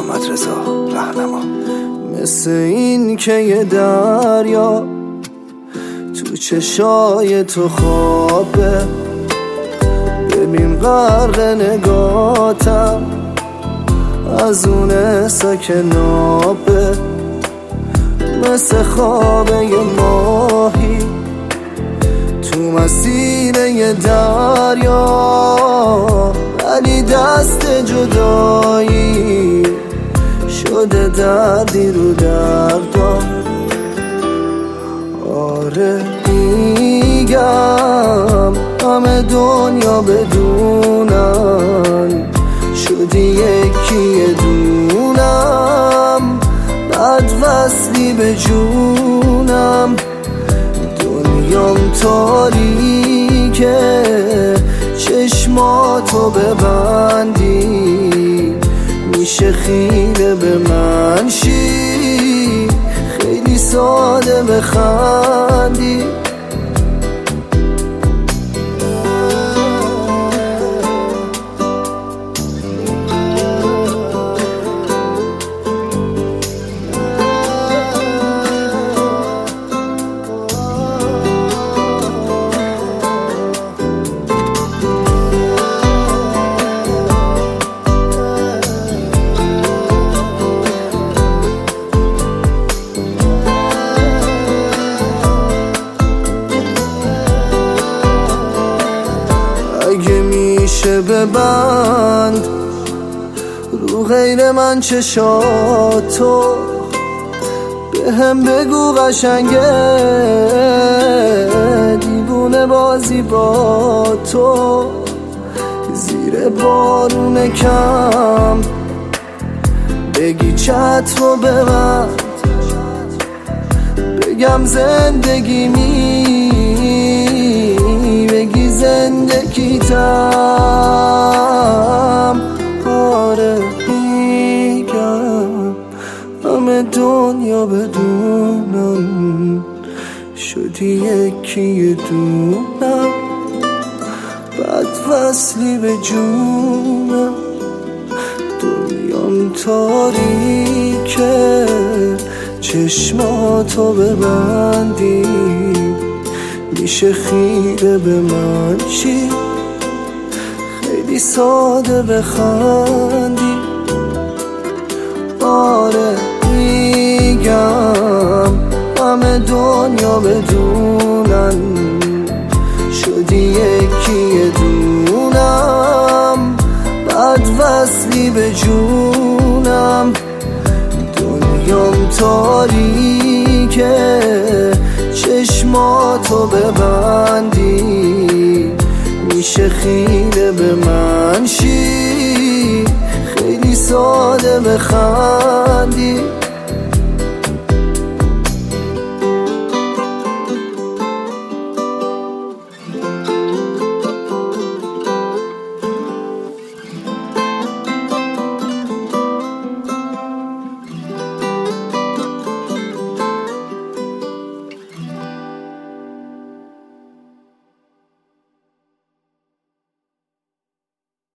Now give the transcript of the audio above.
محمد رضا رهنما. مثل این که یه دریا تو چشای تو خوابه، ببین غرق نگاتم از اون سکنابه. مثل خواب یه ماهی تو مسیر یه دریا، ولی دست جدایی شده دردی رو دردم. آره میگم همه دنیا بدونن شدی یکی دونم، بد وصلی به جونم. دنیام تاریکه چشماتو ببندی میشه خیره به من شی، خیلی ساده بخندی. اگه میشه ببند رو غیر من چشاتو، به هم بگو قشنگه دیوونه بازی با تو. زیر بارون کم بگی چتر رو ببند، بگم زندگی بگی زندگیتم. آره میگم همه دنیا بدونم شدی یکی دونم، بد وصلی به جونم. دنیام تاریکه چشماتو ببندی میشه خیره به من چی، خیلی ساده بخندی. آره میگم همه دنیا بدونن شدی یکی دونم، بد وصلی به جونم. دنیام تاریکه چشماتو ببندی میشه خیره به من شی، خیلی ساده بخندی.